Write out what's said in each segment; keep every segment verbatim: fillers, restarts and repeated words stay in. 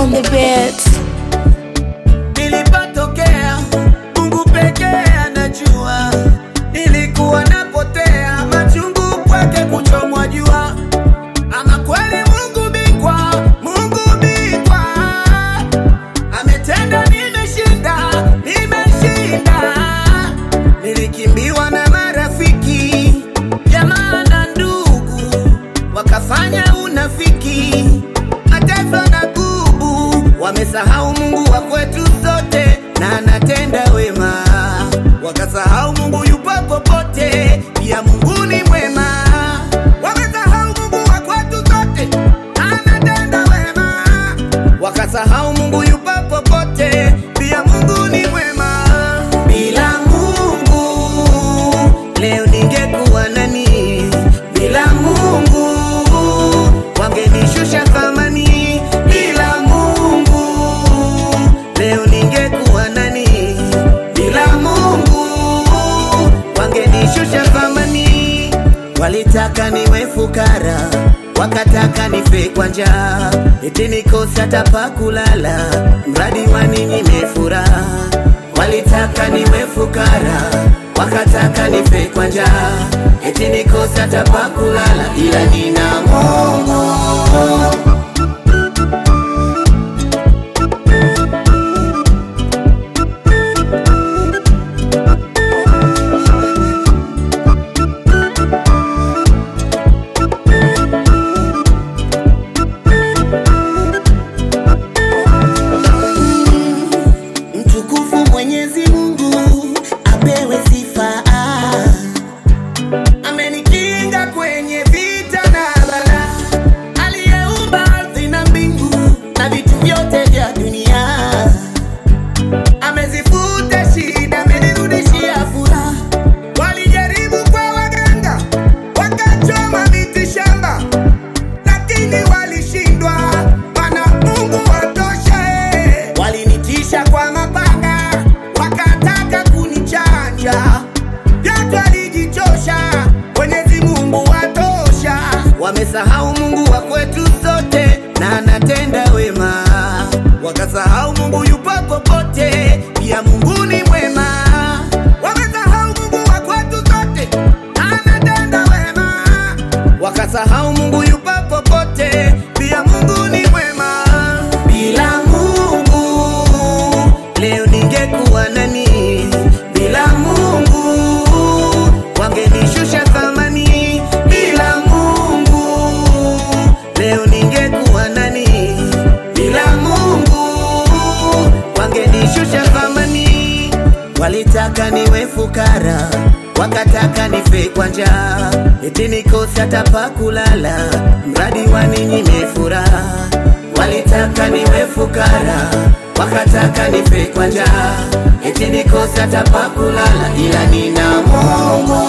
on the beat. Nilipotokea Mungu pekee anajua, nilikuwa napotea machungu kwake kuchomwa jua. Ama kweli Mungu bingwa, Mungu bingwa, ametenda, nimeshinda, nimeshinda. Nilikimbiwa na marafiki, jamaa na ndugu, wakafanya unafiki, mataifa na gubu. Wamesahau Mungu wa kwetu sote na anatenda wema, wakasahau Mungu yupo popote, pia Mungu ni mwema. Wamesahau Mungu wa kwetu sote na anatenda wema, wakasahau Mungu yupo popote, pia Mungu ni mwema. Bila Mungu leo ningekuwa nani? Bila Mungu wangenishusha thamani. Bila Mungu leo ningekuwa nani? Bila Mungu wangenishusha thamani. Walitaka niwe fukara, wakataka nife kwa njaa, eti nikose hata pa kulala, mradi waninyime furaha. Walitaka niwe fukara, wakataka nife kwa njaa, eti nikose hata pa kulala, ila nina Mungu. Mwenyezi Mungu apewe sifa, amenikinga kwenye vita na bala, aliyeumba ardhi na mbingu na vitu vyote vya dunia, amezifuta shida, amenirudishia furaha. Walijaribu kwa waganga, wakachoma miti shamba, lakini walishindwa, maana Mungu watosha. Walinitisha kwa mapanga, wakataka kunichanja, yote walijichosha, Mwenyezi Mungu watosha. Wamesahau Mungu wa kwetu sote na anatenda wema, wakasahau Mungu yupo popote, pia Mungu ni mwema. Wamesahau Mungu wa kwetu sote na anatenda wema, wakasahau Mungu yupo popote, pia Mungu ni mwema. Bila Mungu leo ningekuwa nani? Bila Mungu wangenishusha thamani. Bila Mungu leo ningekuwa nani? Bila Mungu wangenishusha thamani. Walitaka niwe fukara, wakataka nife kwa njaa, eti nikose hata pa kulala, mradi waninyime furaha. Walitaka niwe fukara, wakataka nife kwa njaa, eti nikose hata pa kulala, ila nina Mungu.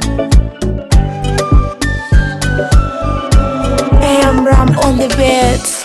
I am Ram on the beat.